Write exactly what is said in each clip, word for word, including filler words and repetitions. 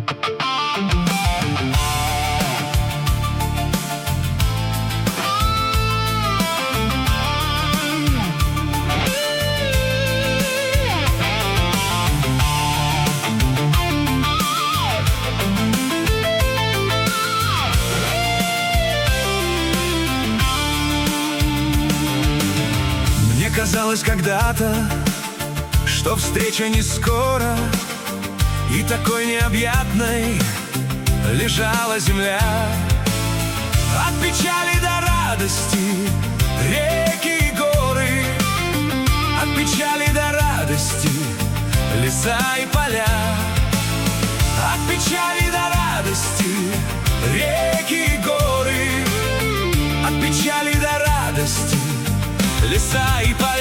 Казалось когда-то, что встреча не скоро, и такой необъятной лежала земля. От печали до радости реки и горы, от печали до радости леса и поля. От печали до радости реки и горы, от печали до радости леса и поля.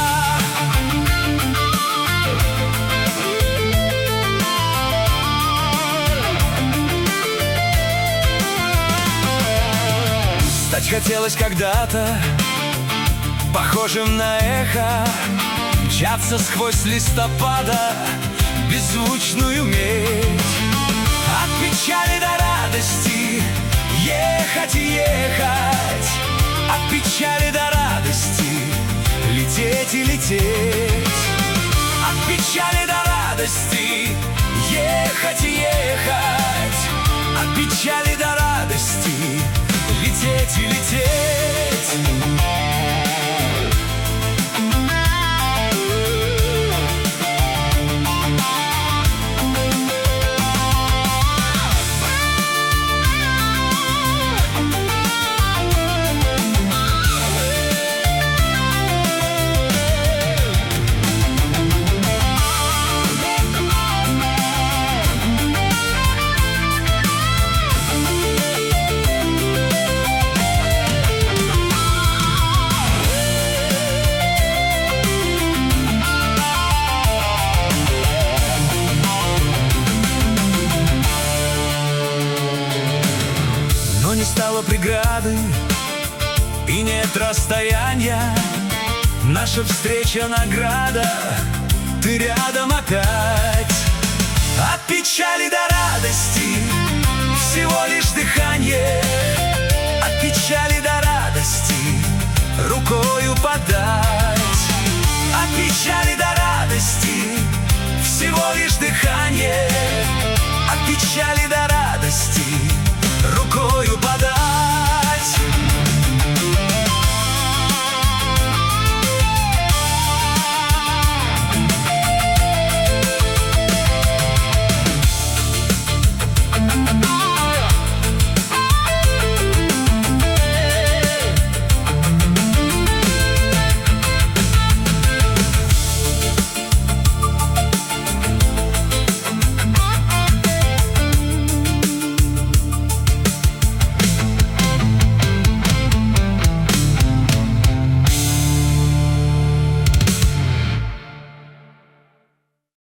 Стать хотелось когда-то похожим на эхо, мчаться сквозь листопада беззвучную медь. От печали до радости ехать и ехать, от печали до радости лететь и лететь. От печали до радости ехать и ехать, от печали до радости лететь и лететь. Не стало преграды и нет расстояния, наша встреча награда, ты рядом опять. От печали до радости всего лишь дыхание, от печали до радости рукою подать. От печали до радости всего лишь дыхание, от печали до